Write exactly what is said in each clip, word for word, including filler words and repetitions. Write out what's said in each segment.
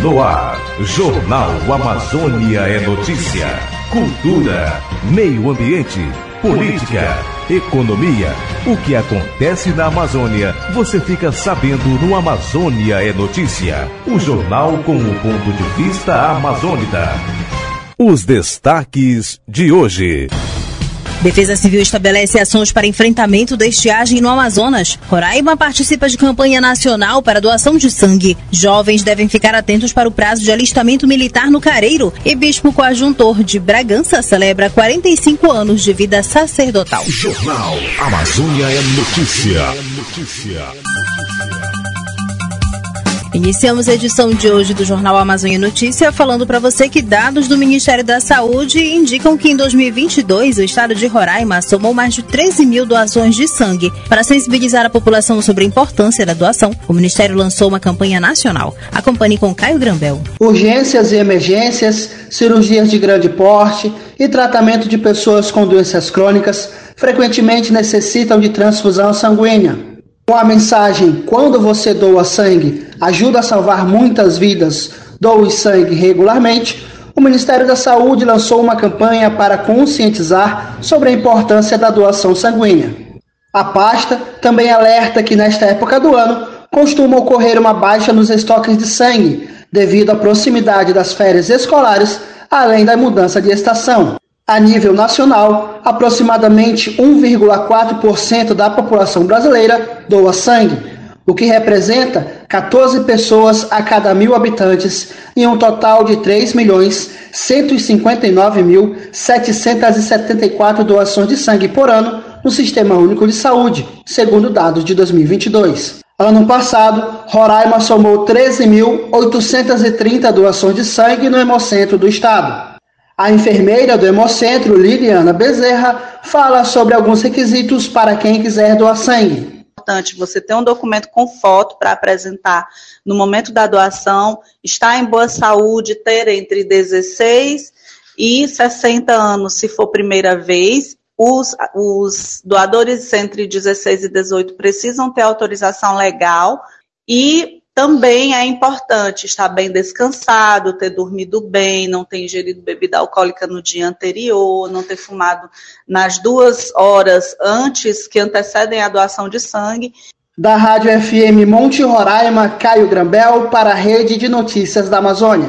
no ar. Jornal Amazônia é notícia. Cultura, meio ambiente, política, economia. O que acontece na Amazônia, você fica sabendo no Amazônia é Notícia. O jornal com o ponto de vista amazônida. Os destaques de hoje. Defesa Civil estabelece ações para enfrentamento da estiagem no Amazonas. Roraima participa de campanha nacional para doação de sangue. Jovens devem ficar atentos para o prazo de alistamento militar no Careiro. E bispo coadjuntor de Bragança celebra quarenta e cinco anos de vida sacerdotal. Jornal Amazônia é Notícia. Notícia. Iniciamos a edição de hoje do Jornal Amazônia Notícia falando para você que dados do Ministério da Saúde indicam que em dois mil e vinte e dois o estado de Roraima somou mais de treze mil doações de sangue. Para sensibilizar a população sobre a importância da doação, o Ministério lançou uma campanha nacional. Acompanhe com Caio Grambel. Urgências e emergências, cirurgias de grande porte e tratamento de pessoas com doenças crônicas frequentemente necessitam de transfusão sanguínea. Com a mensagem "Quando você doa sangue, ajuda a salvar muitas vidas, doe sangue regularmente", o Ministério da Saúde lançou uma campanha para conscientizar sobre a importância da doação sanguínea. A pasta também alerta que nesta época do ano costuma ocorrer uma baixa nos estoques de sangue, devido à proximidade das férias escolares, além da mudança de estação. A nível nacional, aproximadamente um vírgula quatro por cento da população brasileira doa sangue, o que representa quatorze pessoas a cada mil habitantes e um total de três milhões cento e cinquenta e nove mil setecentas e setenta e quatro doações de sangue por ano no Sistema Único de Saúde, segundo dados de dois mil e vinte e dois. Ano passado, Roraima somou treze mil oitocentas e trinta doações de sangue no Hemocentro do estado. A enfermeira do Hemocentro, Liliana Bezerra, fala sobre alguns requisitos para quem quiser doar sangue. É importante você ter um documento com foto para apresentar no momento da doação, estar em boa saúde, ter entre dezesseis e sessenta anos, se for primeira vez. Os, os doadores entre dezesseis e dezoito precisam ter autorização legal e também é importante estar bem descansado, ter dormido bem, não ter ingerido bebida alcoólica no dia anterior, não ter fumado nas duas horas antes que antecedem a doação de sangue. Da Rádio F M Monte Roraima, Caio Grambel para a Rede de Notícias da Amazônia.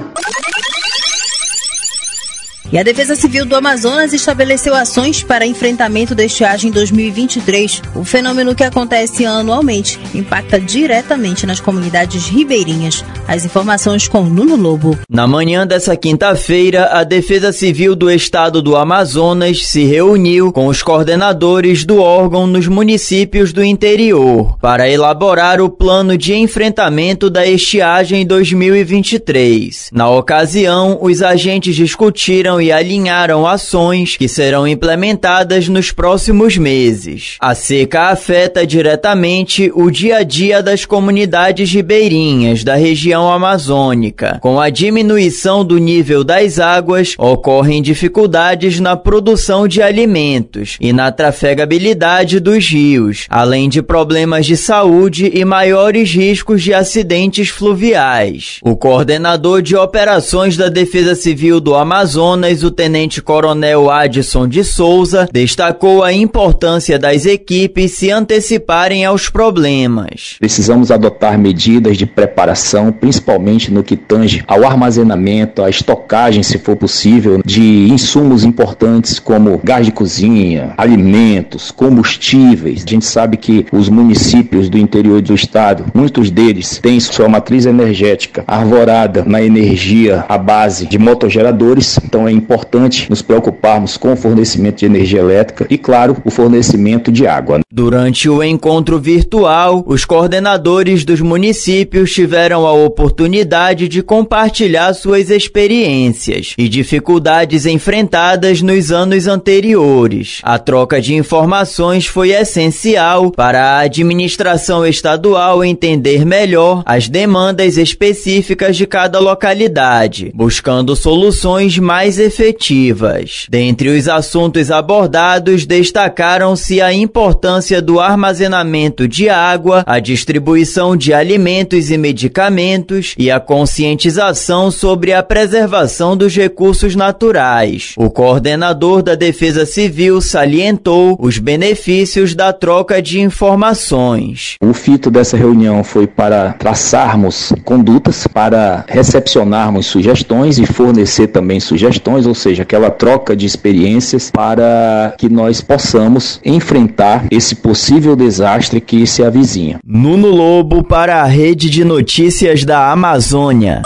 E a Defesa Civil do Amazonas estabeleceu ações para enfrentamento da estiagem em dois mil e vinte e três. O fenômeno, que acontece anualmente, impacta diretamente nas comunidades ribeirinhas. As informações com Nuno Lobo. Na manhã dessa quinta-feira, a Defesa Civil do Estado do Amazonas se reuniu com os coordenadores do órgão nos municípios do interior para elaborar o plano de enfrentamento da estiagem em dois mil e vinte e três. Na ocasião, os agentes discutiram e alinharam ações que serão implementadas nos próximos meses. A seca afeta diretamente o dia a dia das comunidades ribeirinhas da região amazônica. Com a diminuição do nível das águas, ocorrem dificuldades na produção de alimentos e na trafegabilidade dos rios, além de problemas de saúde e maiores riscos de acidentes fluviais. O coordenador de operações da Defesa Civil do Amazonas, o tenente-coronel Adson de Souza, destacou a importância das equipes se anteciparem aos problemas. Precisamos adotar medidas de preparação, principalmente no que tange ao armazenamento, à estocagem, se for possível, de insumos importantes como gás de cozinha, alimentos, combustíveis. A gente sabe que os municípios do interior do estado, muitos deles têm sua matriz energética arvorada na energia à base de motogeradores, então é importante nos preocuparmos com o fornecimento de energia elétrica e, claro, o fornecimento de água. Durante o encontro virtual, os coordenadores dos municípios tiveram a oportunidade de compartilhar suas experiências e dificuldades enfrentadas nos anos anteriores. A troca de informações foi essencial para a administração estadual entender melhor as demandas específicas de cada localidade, buscando soluções mais efetivas. Dentre os assuntos abordados, destacaram-se a importância do armazenamento de água, a distribuição de alimentos e medicamentos e a conscientização sobre a preservação dos recursos naturais. O coordenador da Defesa Civil salientou os benefícios da troca de informações. O fito dessa reunião foi para traçarmos condutas, para recepcionarmos sugestões e fornecer também sugestões, ou seja, aquela troca de experiências para que nós possamos enfrentar esse possível desastre que se avizinha. Nuno Lobo para a Rede de Notícias da Amazônia.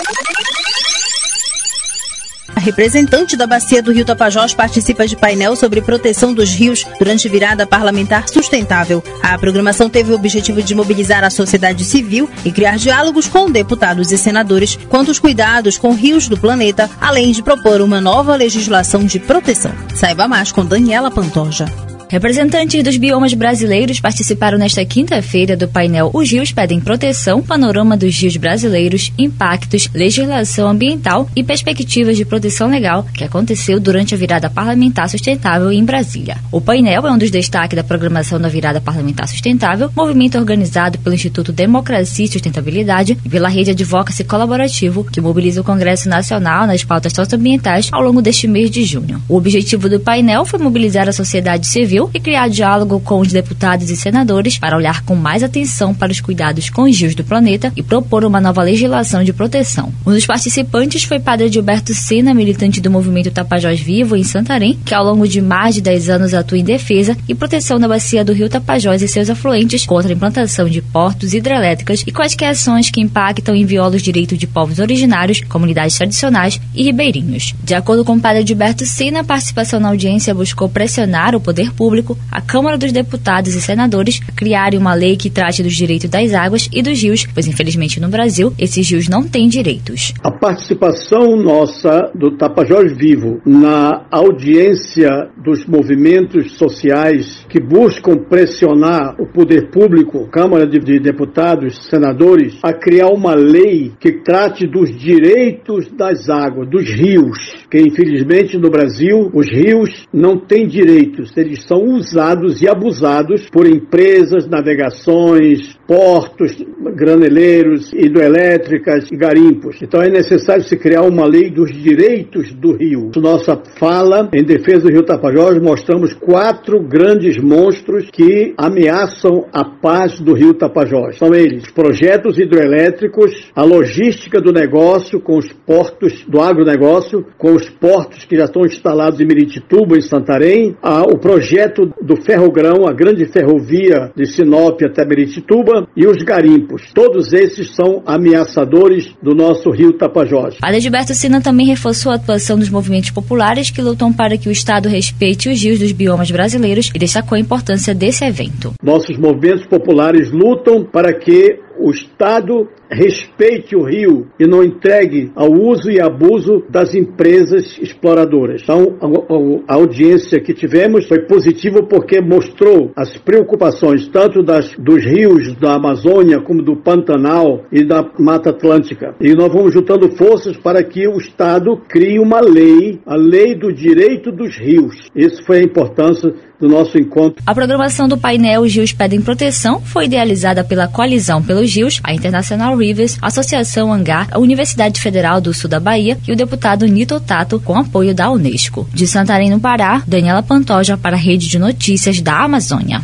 A representante da Bacia do Rio Tapajós participa de painel sobre proteção dos rios durante virada parlamentar sustentável. A programação teve o objetivo de mobilizar a sociedade civil e criar diálogos com deputados e senadores quanto aos cuidados com rios do planeta, além de propor uma nova legislação de proteção. Saiba mais com Daniela Pantoja. Representantes dos biomas brasileiros participaram nesta quinta-feira do painel Os Rios Pedem Proteção, Panorama dos Rios Brasileiros, Impactos, Legislação Ambiental e Perspectivas de Proteção Legal, que aconteceu durante a virada parlamentar sustentável em Brasília. O painel é um dos destaques da programação da virada parlamentar sustentável, movimento organizado pelo Instituto Democracia e Sustentabilidade e pela Rede Advocacy Colaborativo, que mobiliza o Congresso Nacional nas pautas socioambientais ao longo deste mês de junho. O objetivo do painel foi mobilizar a sociedade civil e criar diálogo com os deputados e senadores para olhar com mais atenção para os cuidados com os rios do planeta e propor uma nova legislação de proteção. Um dos participantes foi Padre Gilberto Sena, militante do movimento Tapajós Vivo em Santarém, que ao longo de mais de dez anos atua em defesa e proteção da bacia do rio Tapajós e seus afluentes contra a implantação de portos hidrelétricas e quaisquer ações que impactam e violam os direitos de povos originários, comunidades tradicionais e ribeirinhos. De acordo com o Padre Gilberto Sena, a participação na audiência buscou pressionar o poder público, a Câmara dos Deputados e Senadores a criarem uma lei que trate dos direitos das águas e dos rios, pois infelizmente no Brasil esses rios não têm direitos. A participação nossa do Tapajós Vivo na audiência dos movimentos sociais que buscam pressionar o poder público, Câmara de, de Deputados, Senadores, a criar uma lei que trate dos direitos das águas, dos rios, que infelizmente no Brasil os rios não têm direitos, eles são usados e abusados por empresas, navegações, portos, graneleiros, hidroelétricas e garimpos. Então é necessário se criar uma lei dos direitos do rio. Nossa fala em defesa do rio Tapajós, mostramos quatro grandes monstros que ameaçam a paz do rio Tapajós. São eles: os projetos hidroelétricos, a logística do negócio com os portos do agronegócio, com os portos que já estão instalados em Miritituba, em Santarém, a, o projeto do ferrogrão, a grande ferrovia de Sinop até Miritituba e os garimpos. Todos esses são ameaçadores do nosso rio Tapajós. Padre Gilberto Sena também reforçou a atuação dos movimentos populares que lutam para que o Estado respeite os rios dos biomas brasileiros e destacou a importância desse evento. Nossos movimentos populares lutam para que o Estado respeite o rio e não entregue ao uso e abuso das empresas exploradoras. Então, a, a, a audiência que tivemos foi positiva porque mostrou as preocupações tanto das, dos rios da Amazônia como do Pantanal e da Mata Atlântica. E nós vamos juntando forças para que o Estado crie uma lei, a lei do direito dos rios. Isso foi a importância do nosso encontro. A programação do painel Os Rios Pedem Proteção foi idealizada pela Coalizão pelos Rios, a International Rivers, a Associação Hangar, a Universidade Federal do Sul da Bahia e o deputado Nito Tato, com apoio da Unesco. De Santarém, no Pará, Daniela Pantoja para a Rede de Notícias da Amazônia.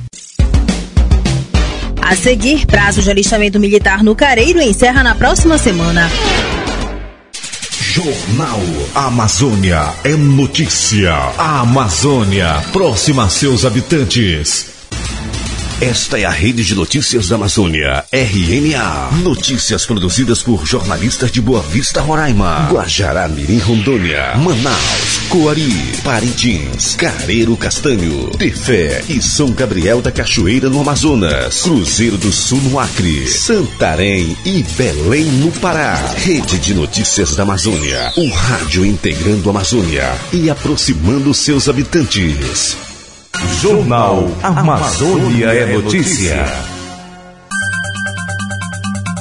A seguir, prazo de alistamento militar no Careiro encerra na próxima semana. Jornal Amazônia é notícia. A Amazônia, próxima a seus habitantes. Esta é a Rede de Notícias da Amazônia, R N A. Notícias produzidas por jornalistas de Boa Vista, Roraima, Guajará-Mirim, Rondônia, Manaus, Coari, Parintins, Careiro Castanho, Tefé e São Gabriel da Cachoeira, no Amazonas, Cruzeiro do Sul, no Acre, Santarém e Belém, no Pará. Rede de Notícias da Amazônia, um rádio integrando a Amazônia e aproximando seus habitantes. Jornal Amazônia é notícia.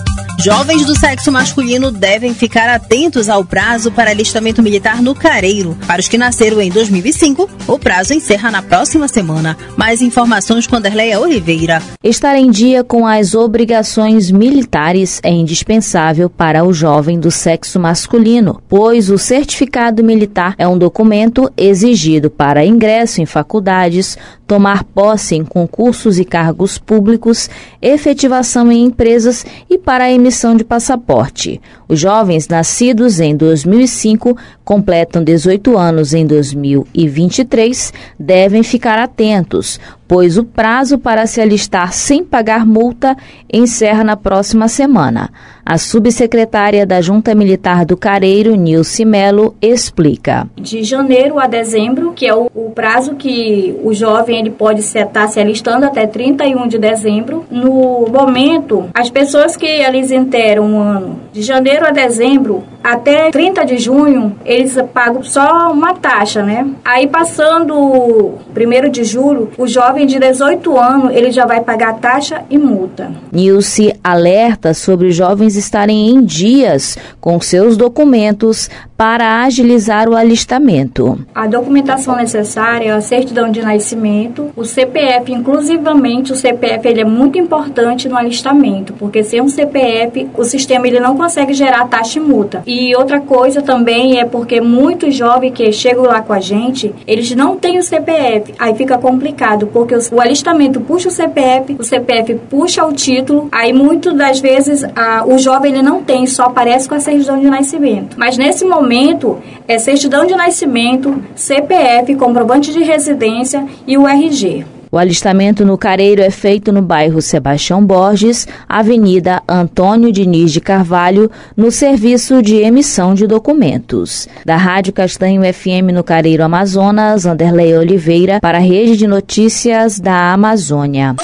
Jovens do sexo masculino devem ficar atentos ao prazo para alistamento militar no Careiro. Para os que nasceram em dois mil e cinco, o prazo encerra na próxima semana. Mais informações com Anderleia Oliveira. Estar em dia com as obrigações militares é indispensável para o jovem do sexo masculino, pois o certificado militar é um documento exigido para ingresso em faculdades, tomar posse em concursos e cargos públicos, efetivação em empresas e para a emissão de passaporte. Os jovens nascidos em dois mil e cinco completam dezoito anos em dois mil e vinte e três devem ficar atentos, pois o prazo para se alistar sem pagar multa encerra na próxima semana. A subsecretária da Junta Militar do Careiro, Nilce Melo, explica. De janeiro a dezembro, que é o, o prazo que o jovem ele pode estar se alistando até trinta e um de dezembro. No momento, as pessoas que eles interam um ano, de janeiro a dezembro, até trinta de junho, eles pagam só uma taxa, né? Aí passando primeiro de julho, o jovem de dezoito anos, ele já vai pagar taxa e multa. Nilce alerta sobre os jovens estarem em dias com seus documentos para agilizar o alistamento. A documentação necessária é a certidão de nascimento, o C P F, inclusivamente o C P F ele é muito importante no alistamento, porque sem um C P F o sistema ele não consegue gerar taxa e multa. E outra coisa também é porque muitos jovens que chegam lá com a gente, eles não têm o C P F, aí fica complicado, porque o alistamento puxa o C P F, o C P F puxa o título, aí muitas das vezes a, o jovem ele não tem, só aparece com a certidão de nascimento. Mas nesse momento, é certidão de nascimento, C P F, comprovante de residência e o R G. O alistamento no Careiro é feito no bairro Sebastião Borges, Avenida Antônio Diniz de Carvalho, no serviço de emissão de documentos. Da Rádio Castanho F M no Careiro Amazonas, Anderleia Oliveira, para a Rede de Notícias da Amazônia.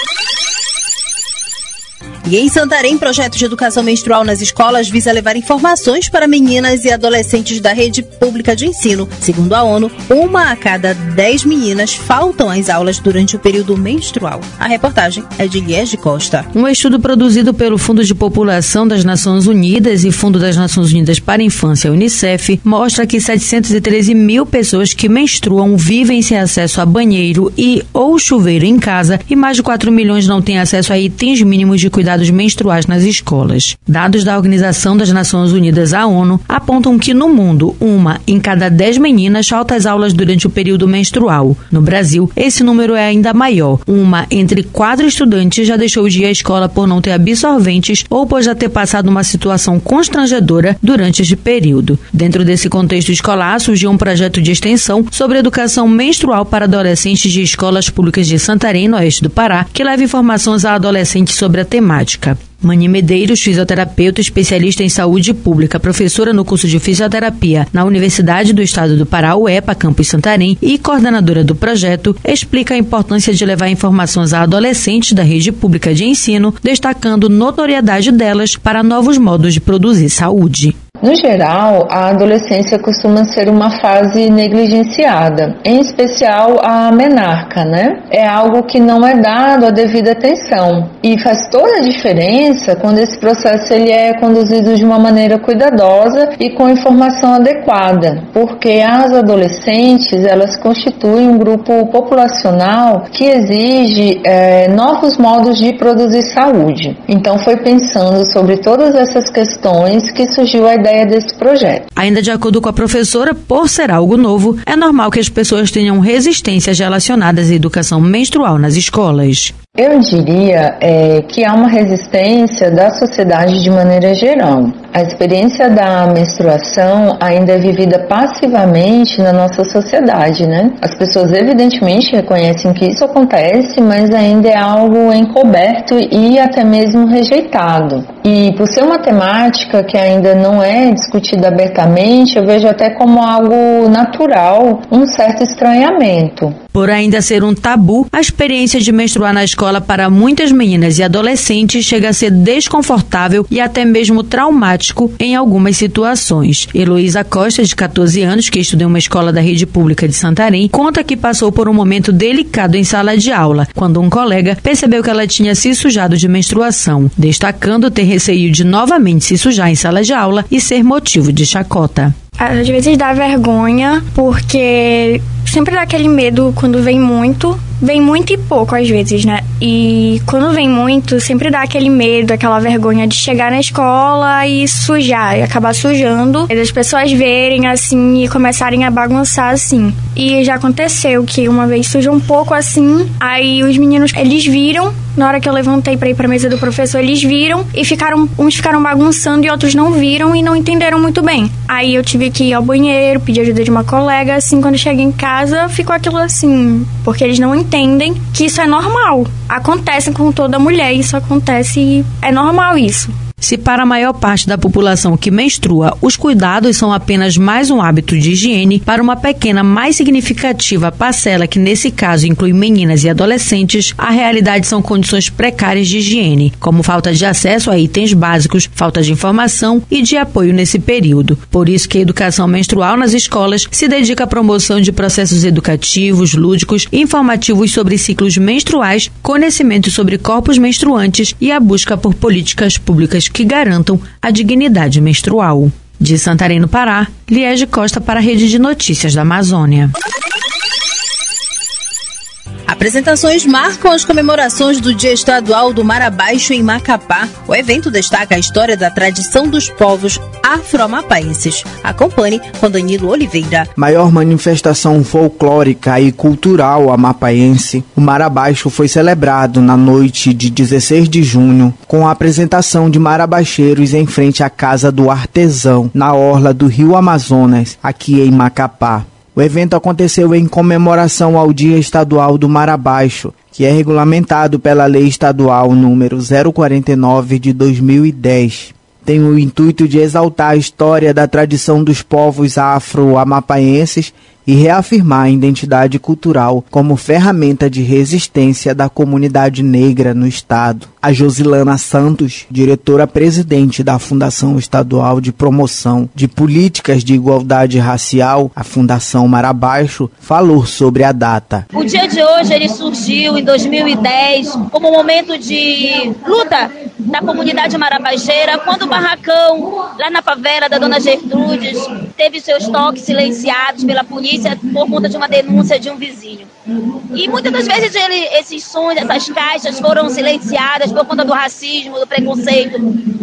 E em Santarém, projeto de educação menstrual nas escolas visa levar informações para meninas e adolescentes da rede pública de ensino. Segundo a ONU, uma a cada dez meninas faltam às aulas durante o período menstrual. A reportagem é de Liege Costa. Um estudo produzido pelo Fundo de População das Nações Unidas e Fundo das Nações Unidas para a Infância, Unicef, mostra que setecentos e treze mil pessoas que menstruam vivem sem acesso a banheiro e ou chuveiro em casa e mais de quatro milhões não têm acesso a itens mínimos de cuidado menstruais nas escolas. Dados da Organização das Nações Unidas, a ONU, apontam que no mundo, uma em cada dez meninas falta às aulas durante o período menstrual. No Brasil, esse número é ainda maior. Uma entre quatro estudantes já deixou de ir à escola por não ter absorventes ou por já ter passado uma situação constrangedora durante este período. Dentro desse contexto escolar, surgiu um projeto de extensão sobre educação menstrual para adolescentes de escolas públicas de Santarém, no oeste do Pará, que leva informações a adolescentes sobre a temática. Mani Medeiros, fisioterapeuta, especialista em saúde pública, professora no curso de fisioterapia na Universidade do Estado do Pará, U E P A, Campus Santarém, e coordenadora do projeto, explica a importância de levar informações a adolescentes da rede pública de ensino, destacando notoriedade delas para novos modos de produzir saúde. No geral, a adolescência costuma ser uma fase negligenciada, em especial a menarca, né? É algo que não é dado a devida atenção e faz toda a diferença quando esse processo ele é conduzido de uma maneira cuidadosa e com informação adequada, porque as adolescentes elas constituem um grupo populacional que exige é, novos modos de produzir saúde. Então foi pensando sobre todas essas questões que surgiu a ideia desse projeto. Ainda de acordo com a professora, por ser algo novo, é normal que as pessoas tenham resistências relacionadas à educação menstrual nas escolas. Eu diria é, que há uma resistência da sociedade de maneira geral. A experiência da menstruação ainda é vivida passivamente na nossa sociedade, né? As pessoas evidentemente reconhecem que isso acontece, mas ainda é algo encoberto e até mesmo rejeitado. E por ser uma temática que ainda não é discutida abertamente, eu vejo até como algo natural, um certo estranhamento. Por ainda ser um tabu, a experiência de menstruar na escola para muitas meninas e adolescentes chega a ser desconfortável e até mesmo traumática traumático em algumas situações. Heloísa Costa, de catorze anos, que estuda em uma escola da rede pública de Santarém, conta que passou por um momento delicado em sala de aula, quando um colega percebeu que ela tinha se sujado de menstruação, destacando ter receio de novamente se sujar em sala de aula e ser motivo de chacota. Às vezes dá vergonha, porque sempre dá aquele medo quando vem muito. Vem muito e pouco às vezes, né? E quando vem muito, sempre dá aquele medo, aquela vergonha de chegar na escola e sujar, e acabar sujando. E as pessoas verem assim e começarem a bagunçar assim. E já aconteceu que uma vez sujou um pouco assim, aí os meninos, eles viram, na hora que eu levantei pra ir pra mesa do professor, eles viram e ficaram, uns ficaram bagunçando e outros não viram e não entenderam muito bem. Aí eu tive que ir ao banheiro, pedir ajuda de uma colega, assim, quando eu cheguei em casa, ficou aquilo assim, porque eles não entendem que isso é normal. Acontece com toda mulher, isso acontece e é normal isso. Se para a maior parte da população que menstrua, os cuidados são apenas mais um hábito de higiene, para uma pequena, mais significativa parcela, que nesse caso inclui meninas e adolescentes, a realidade são condições precárias de higiene, como falta de acesso a itens básicos, falta de informação e de apoio nesse período. Por isso que a educação menstrual nas escolas se dedica à promoção de processos educativos, lúdicos, informativos sobre ciclos menstruais, conhecimento sobre corpos menstruantes e a busca por políticas públicas que garantam a dignidade menstrual. De Santarém, no Pará, Liege Costa para a Rede de Notícias da Amazônia. Apresentações marcam as comemorações do Dia Estadual do Mar Abaixo em Macapá. O evento destaca a história da tradição dos povos afro-amapaenses. Acompanhe com Danilo Oliveira. Maior manifestação folclórica e cultural amapaense, o Mar Abaixo foi celebrado na noite de dezesseis de junho, com a apresentação de marabaixeiros em frente à Casa do Artesão, na orla do Rio Amazonas, aqui em Macapá. O evento aconteceu em comemoração ao Dia Estadual do Mar Abaixo, que é regulamentado pela Lei Estadual número zero quarenta e nove de dois mil e dez. Tem o intuito de exaltar a história da tradição dos povos afro-amapaenses e reafirmar a identidade cultural como ferramenta de resistência da comunidade negra no estado. A Josilana Santos, diretora-presidente da Fundação Estadual de Promoção de Políticas de Igualdade Racial, a Fundação Mar Abaixo, falou sobre a data. O dia de hoje ele surgiu em dois mil e dez como um momento de luta da comunidade marabaixeira, quando o barracão, lá na favela da Dona Gertrudes, teve seus toques silenciados pela polícia por conta de uma denúncia de um vizinho. E muitas das vezes ele, esses sons, essas caixas foram silenciadas por conta do racismo, do preconceito.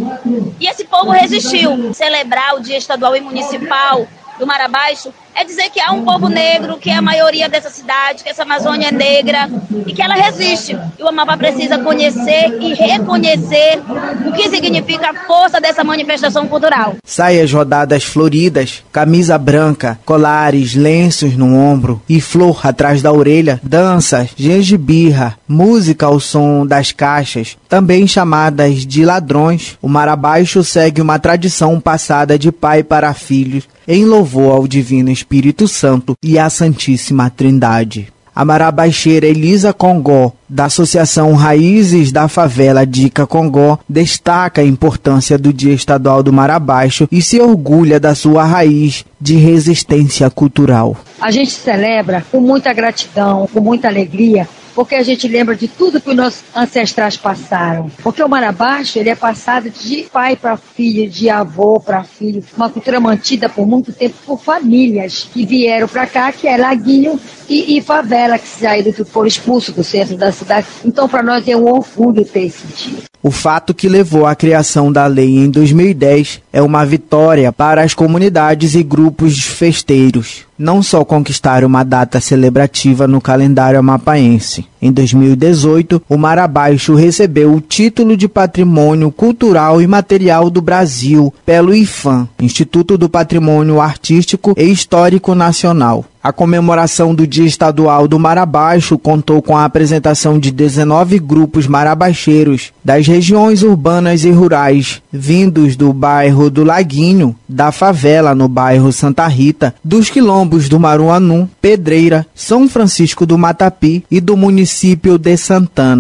E esse povo resistiu. Celebrar o Dia Estadual e Municipal do Mar Abaixo é dizer que há um povo negro, que é a maioria dessa cidade, que essa Amazônia é negra e que ela resiste. E o Amapá precisa conhecer e reconhecer o que significa a força dessa manifestação cultural. Saias rodadas floridas, camisa branca, colares, lenços no ombro e flor atrás da orelha, danças, gengibirra, música ao som das caixas, também chamadas de ladrões. O Mar Abaixo segue uma tradição passada de pai para filhos, em louvor ao Divino Espírito Santo e à Santíssima Trindade. A marabaixeira Elisa Congó, da Associação Raízes da Favela Dica Congó, destaca a importância do Dia Estadual do Mar Abaixo e se orgulha da sua raiz de resistência cultural. A gente celebra com muita gratidão, com muita alegria, porque a gente lembra de tudo que os nossos ancestrais passaram. Porque o Mar Abaixo, ele é passado de pai para filho, de avô para filho, uma cultura mantida por muito tempo por famílias que vieram para cá, que é Laguinho e, e favela, que saíram, que foram expulsos do centro da cidade. Então, para nós é um orgulho ter esse dia. O fato que levou à criação da lei em dois mil e dez é uma vitória para as comunidades e grupos festeiros. Não só conquistaram uma data celebrativa no calendário amapaense. Em dois mil e dezoito, o Mar Abaixo recebeu o título de Patrimônio Cultural e Material do Brasil pelo IFAM, Instituto do Patrimônio Artístico e Histórico Nacional. A comemoração do Dia Estadual do Mar Abaixo contou com a apresentação de dezenove grupos marabaixeiros das regiões urbanas e rurais, vindos do bairro do Laguinho, da favela no bairro Santa Rita, dos quilombos do Maruanum, Pedreira, São Francisco do Matapi e do município de Santana.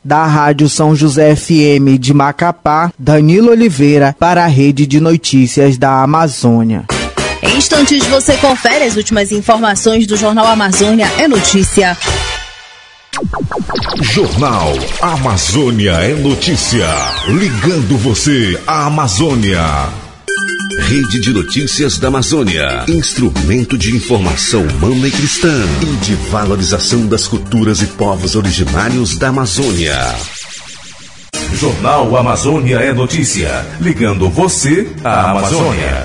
Da Rádio São José F M de Macapá, Danilo Oliveira para a Rede de Notícias da Amazônia. Em instantes você confere as últimas informações do Jornal Amazônia é Notícia. Jornal Amazônia é Notícia. Ligando você à Amazônia. Rede de Notícias da Amazônia. Instrumento de informação humana e cristã e de valorização das culturas e povos originários da Amazônia. Jornal Amazônia é Notícia. Ligando você à Amazônia.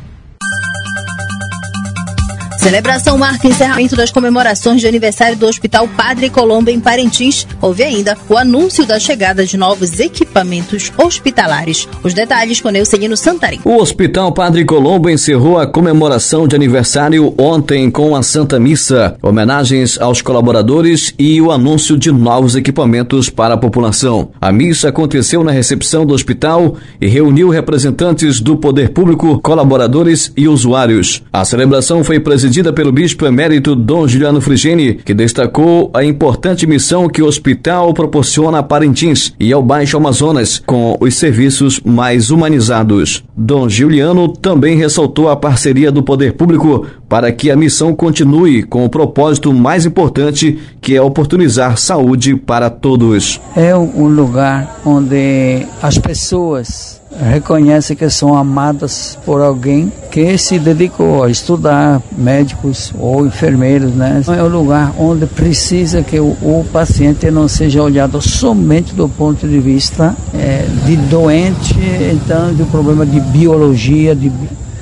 Celebração marca encerramento das comemorações de aniversário do Hospital Padre Colombo em Parintins. Houve ainda o anúncio da chegada de novos equipamentos hospitalares. Os detalhes com Neucelino Santarém. O Hospital Padre Colombo encerrou a comemoração de aniversário ontem com a Santa Missa, homenagens aos colaboradores e o anúncio de novos equipamentos para a população. A missa aconteceu na recepção do hospital e reuniu representantes do poder público, colaboradores e usuários. A celebração foi presidida pelo bispo emérito Dom Juliano Frigeni, que destacou a importante missão que o hospital proporciona a Parintins e ao Baixo Amazonas, com os serviços mais humanizados. Dom Juliano também ressaltou a parceria do poder público para que a missão continue com o propósito mais importante, que é oportunizar saúde para todos. É um lugar onde as pessoas reconhecem que são amadas por alguém que se dedicou a estudar, médicos ou enfermeiros, né? É um lugar onde precisa que o, o paciente não seja olhado somente do ponto de vista é, de doente, então de um problema de biologia, de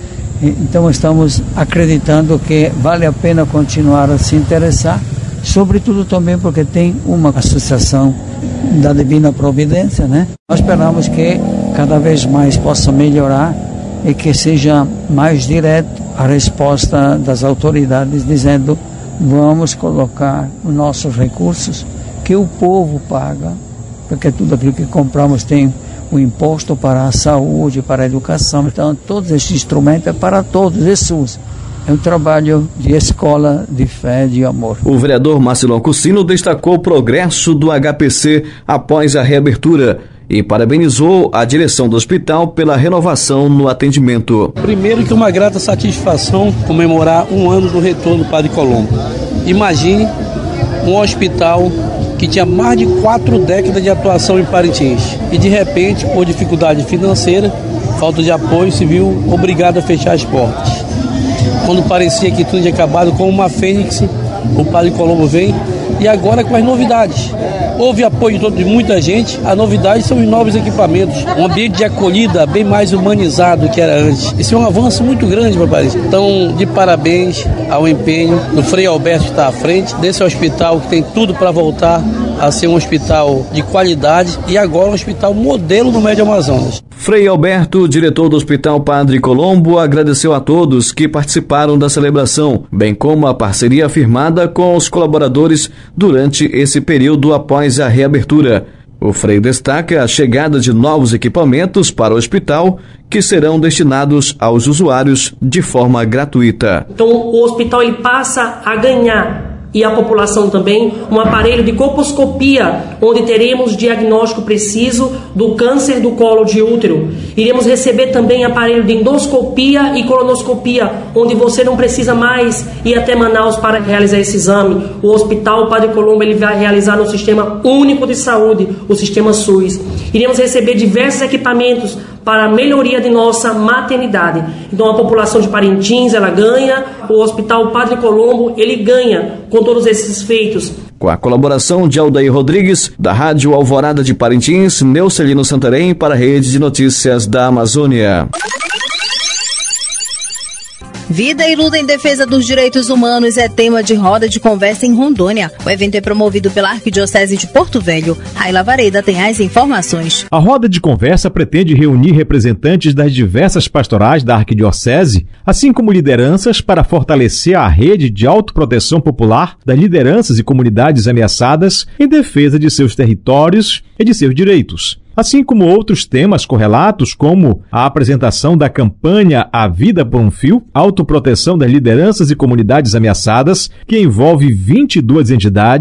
então estamos acreditando que vale a pena continuar a se interessar, sobretudo também porque tem uma associação da Divina Providência, né? Nós esperamos que cada vez mais possa melhorar e que seja mais direto a resposta das autoridades dizendo vamos colocar os nossos recursos que o povo paga, porque tudo aquilo que compramos tem o imposto para a saúde, para a educação, então todos esses instrumentos é para todos, Jesus. É um trabalho de escola, de fé, de amor. O vereador Marcelão Cucino destacou o progresso do H P C após a reabertura e parabenizou a direção do hospital pela renovação no atendimento. Primeiro que uma grata satisfação comemorar um ano do retorno do Padre Colombo. Imagine um hospital que tinha mais de quatro décadas de atuação em Parintins e de repente, por dificuldade financeira, falta de apoio, se viu obrigado a fechar as portas. Quando parecia que tudo tinha acabado, como uma fênix, o Padre Colombo vem e agora com as novidades. Houve apoio de, todo, de muita gente, a novidade são os novos equipamentos, um ambiente de acolhida bem mais humanizado do que era antes. Isso é um avanço muito grande para Paris. Então, de parabéns ao empenho do Frei Alberto que está à frente desse hospital que tem tudo para voltar a ser um hospital de qualidade e agora um hospital modelo no Médio Amazonas. Frei Alberto, diretor do Hospital Padre Colombo, agradeceu a todos que participaram da celebração, bem como a parceria firmada com os colaboradores durante esse período após a reabertura. O Frei destaca a chegada de novos equipamentos para o hospital que serão destinados aos usuários de forma gratuita. Então o hospital ele passa a ganhar, e a população também, um aparelho de colposcopia, onde teremos diagnóstico preciso do câncer do colo de útero. Iremos receber também aparelho de endoscopia e colonoscopia, onde você não precisa mais ir até Manaus para realizar esse exame. O Hospital Padre Colombo ele vai realizar no Sistema Único de Saúde, o Sistema SUS. Iremos receber diversos equipamentos para a melhoria de nossa maternidade. Então a população de Parintins, ela ganha, o Hospital Padre Colombo, ele ganha com todos esses feitos. Com a colaboração de Aldair Rodrigues, da Rádio Alvorada de Parintins, Neucelino Santarém para a Rede de Notícias da Amazônia. Vida e luta em defesa dos direitos humanos é tema de roda de conversa em Rondônia. O evento é promovido pela Arquidiocese de Porto Velho. Raila Vareda tem as informações. A roda de conversa pretende reunir representantes das diversas pastorais da Arquidiocese, assim como lideranças para fortalecer a rede de autoproteção popular das lideranças e comunidades ameaçadas em defesa de seus territórios e de seus direitos. Assim como outros temas correlatos, como a apresentação da campanha A Vida por um Fio, autoproteção das lideranças e comunidades ameaçadas, que envolve vinte e duas entidades,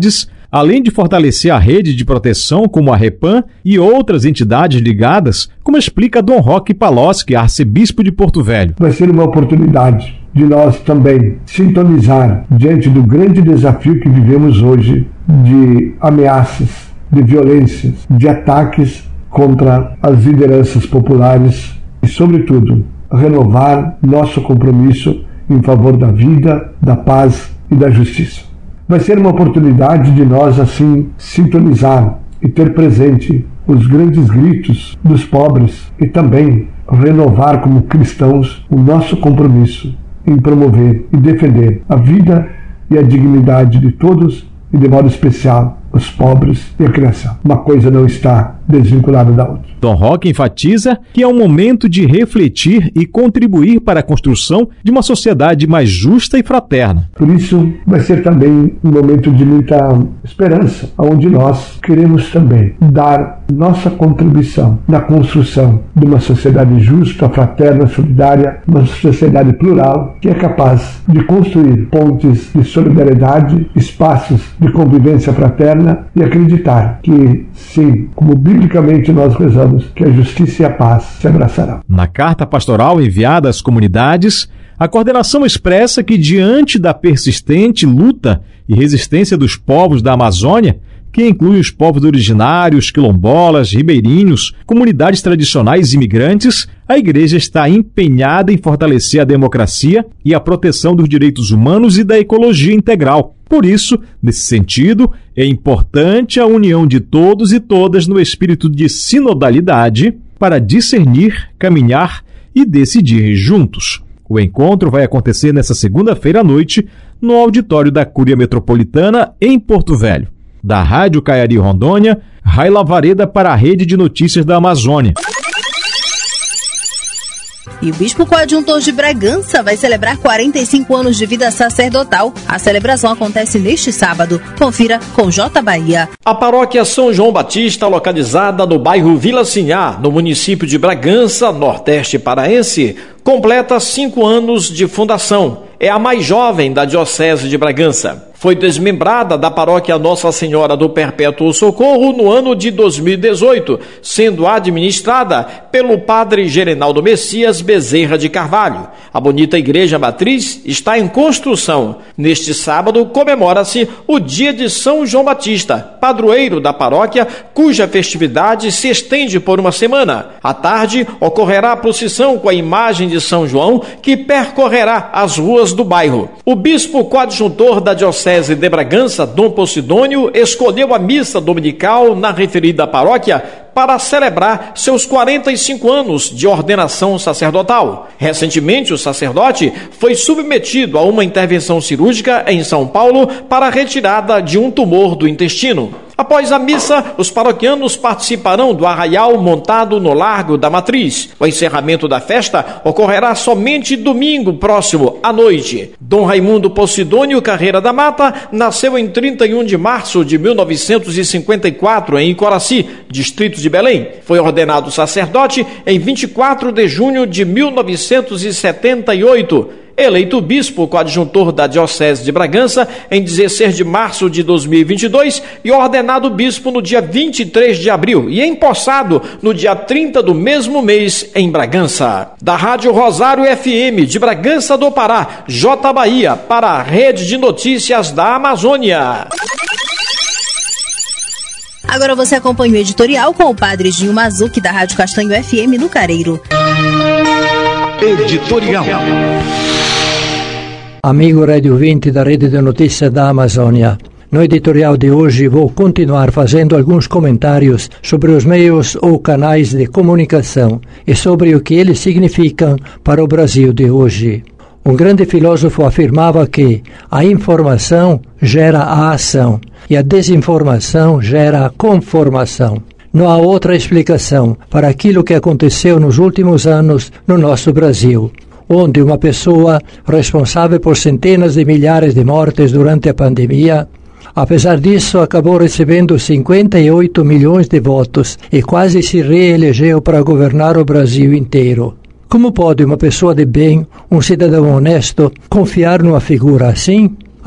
além de fortalecer a rede de proteção como a Repam e outras entidades ligadas, como explica Dom Roque Palocci, arcebispo de Porto Velho. Vai ser uma oportunidade de nós também sintonizar diante do grande desafio que vivemos hoje de ameaças, de violências, de ataques contra as lideranças populares e, sobretudo, renovar nosso compromisso em favor da vida, da paz e da justiça. Vai ser uma oportunidade de nós, assim, sintonizar e ter presente os grandes gritos dos pobres e também renovar como cristãos o nosso compromisso em promover e defender a vida e a dignidade de todos e, de modo especial, os pobres e a criação. Uma coisa não está desvinculada da outra. Dom Roque enfatiza que é um momento de refletir e contribuir para a construção de uma sociedade mais justa e fraterna. Por isso, vai ser também um momento de muita esperança, onde nós queremos também dar nossa contribuição na construção de uma sociedade justa, fraterna, solidária, uma sociedade plural, que é capaz de construir pontes de solidariedade, espaços de convivência fraterna, e acreditar que, sim, como biblicamente nós rezamos, que a justiça e a paz se abraçarão. Na carta pastoral enviada às comunidades, a coordenação expressa que, diante da persistente luta e resistência dos povos da Amazônia, que inclui os povos originários, quilombolas, ribeirinhos, comunidades tradicionais e imigrantes, a Igreja está empenhada em fortalecer a democracia e a proteção dos direitos humanos e da ecologia integral. Por isso, nesse sentido, é importante a união de todos e todas no espírito de sinodalidade para discernir, caminhar e decidir juntos. O encontro vai acontecer nesta segunda-feira à noite no auditório da Cúria Metropolitana, em Porto Velho. Da Rádio Caiari Rondônia, Raila Vareda para a Rede de Notícias da Amazônia. E o Bispo Coadjuntor de Bragança vai celebrar quarenta e cinco anos de vida sacerdotal. A celebração acontece neste sábado. Confira com J Bahia. A paróquia São João Batista, localizada no bairro Vila Sinhá, no município de Bragança, nordeste paraense, completa cinco anos de fundação. É a mais jovem da Diocese de Bragança. Foi desmembrada da paróquia Nossa Senhora do Perpétuo Socorro no ano de dois mil e dezoito, sendo administrada pelo padre Gerenaldo Messias Bezerra de Carvalho. A bonita igreja matriz está em construção. Neste sábado comemora-se o dia de São João Batista, padroeiro da paróquia, cuja festividade se estende por uma semana. À tarde ocorrerá a procissão com a imagem de São João, que percorrerá as ruas do bairro. O bispo coadjuntor da Diocese de Bragança, Dom Posidônio, escolheu a missa dominical na referida paróquia para celebrar seus quarenta e cinco anos de ordenação sacerdotal. Recentemente, o sacerdote foi submetido a uma intervenção cirúrgica em São Paulo para a retirada de um tumor do intestino. Após a missa, os paroquianos participarão do arraial montado no Largo da Matriz. O encerramento da festa ocorrerá somente domingo próximo, à noite. Dom Raimundo Posidônio Carreira da Mata nasceu em trinta e um de março de mil novecentos e cinquenta e quatro em Icoraci, distrito de Belém. Foi ordenado sacerdote em vinte e quatro de junho de mil novecentos e setenta e oito. Eleito bispo coadjuntor da Diocese de Bragança em dezesseis de março de dois mil e vinte e dois e ordenado bispo no dia vinte e três de abril e empossado no dia trinta do mesmo mês em Bragança. Da Rádio Rosário F M de Bragança do Pará, J Bahia, para a Rede de Notícias da Amazônia. Agora você acompanha o editorial com o padre Ginho Mazuki da Rádio Castanho F M no Careiro. Editorial. Amigo rádio ouvinte da Rede de Notícias da Amazônia, no editorial de hoje vou continuar fazendo alguns comentários sobre os meios ou canais de comunicação e sobre o que eles significam para o Brasil de hoje. Um grande filósofo afirmava que a informação gera a ação e a desinformação gera a conformação. Não há outra explicação para aquilo que aconteceu nos últimos anos no nosso Brasil, onde uma pessoa responsável por centenas de milhares de mortes durante a pandemia, apesar disso, acabou recebendo cinquenta e oito milhões de votos e quase se reelegeu para governar o Brasil inteiro. Como pode uma pessoa de bem, um cidadão honesto, confiar numa figura assim?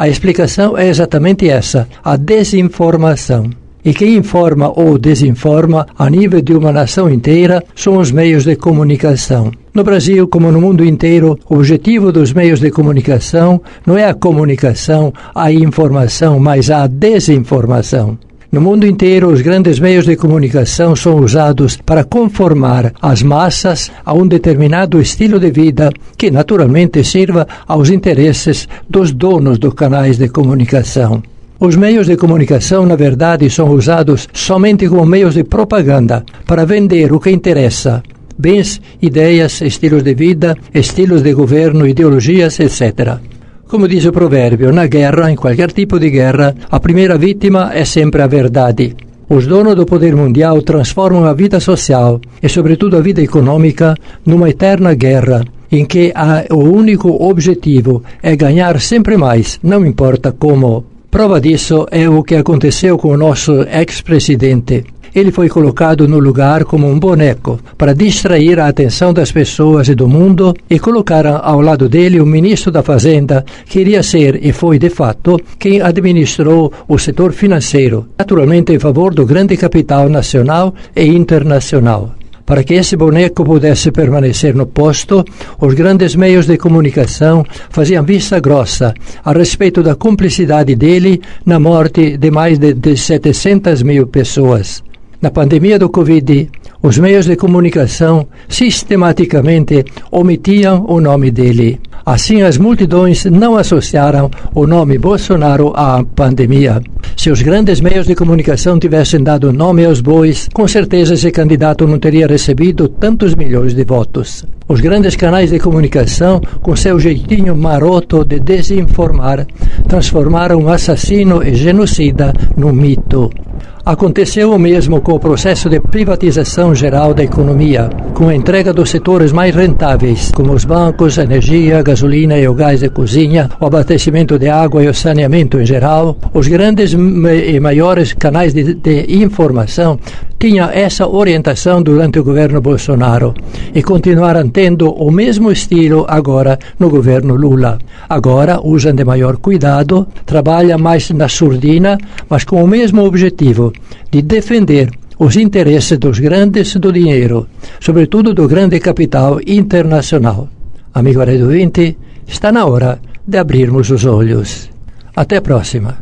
A explicação é exatamente essa, a desinformação. E quem informa ou desinforma a nível de uma nação inteira são os meios de comunicação. No Brasil, como no mundo inteiro, o objetivo dos meios de comunicação não é a comunicação, a informação, mas a desinformação. No mundo inteiro, os grandes meios de comunicação são usados para conformar as massas a um determinado estilo de vida que, naturalmente, sirva aos interesses dos donos dos canais de comunicação. Os meios de comunicação, na verdade, são usados somente como meios de propaganda para vender o que interessa: bens, ideias, estilos de vida, estilos de governo, ideologias, etcétera. Como diz o provérbio, na guerra, em qualquer tipo de guerra, a primeira vítima é sempre a verdade. Os donos do poder mundial transformam a vida social e, sobretudo, a vida econômica numa eterna guerra, em que a, o único objetivo é ganhar sempre mais, não importa como. Prova disso é o que aconteceu com o nosso ex-presidente. Ele foi colocado no lugar como um boneco para distrair a atenção das pessoas e do mundo e colocaram ao lado dele o ministro da Fazenda, que iria ser, e foi de fato, quem administrou o setor financeiro, naturalmente em favor do grande capital nacional e internacional. Para que esse boneco pudesse permanecer no posto, os grandes meios de comunicação faziam vista grossa a respeito da cumplicidade dele na morte de mais de, de setecentas mil pessoas. Na pandemia do Covid, os meios de comunicação sistematicamente omitiam o nome dele. Assim, as multidões não associaram o nome Bolsonaro à pandemia. Se os grandes meios de comunicação tivessem dado nome aos bois, com certeza esse candidato não teria recebido tantos milhões de votos. Os grandes canais de comunicação, com seu jeitinho maroto de desinformar, transformaram um assassino e genocida num mito. Aconteceu o mesmo com o processo de privatização geral da economia, com a entrega dos setores mais rentáveis, como os bancos, a energia, a gasolina e o gás de cozinha, o abastecimento de água e o saneamento em geral. Os grandes e maiores canais de, de informação tinham essa orientação durante o governo Bolsonaro e continuaram tendo o mesmo estilo agora no governo Lula. Agora usam de maior cuidado, trabalham mais na surdina, mas com o mesmo objetivo de defender os interesses dos grandes do dinheiro, sobretudo do grande capital internacional. Amigo Radio vinte, está na hora de abrirmos os olhos. Até a próxima.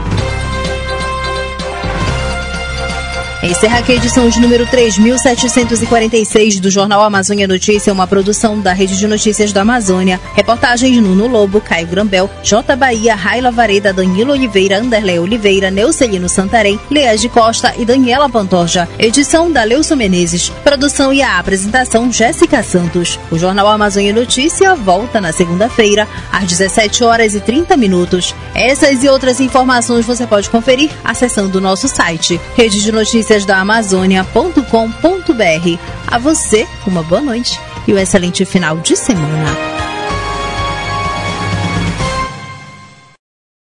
Encerra aqui a edição de número três mil setecentos e quarenta e seis do Jornal Amazônia Notícia, uma produção da Rede de Notícias da Amazônia. Reportagens de Nuno Lobo, Caio Grambel, J. Bahia, Raila Vareda, Danilo Oliveira, Anderlé Oliveira, Neucelino Santarém, Leas de Costa e Daniela Pantoja. Edição da Leuson Menezes. Produção e a apresentação Jéssica Santos. O Jornal Amazônia Notícia volta na segunda-feira, às dezessete horas e trinta minutos. Essas e outras informações você pode conferir acessando o nosso site, rede de notícias da amazônia ponto com ponto br. A você, uma boa noite e um excelente final de semana.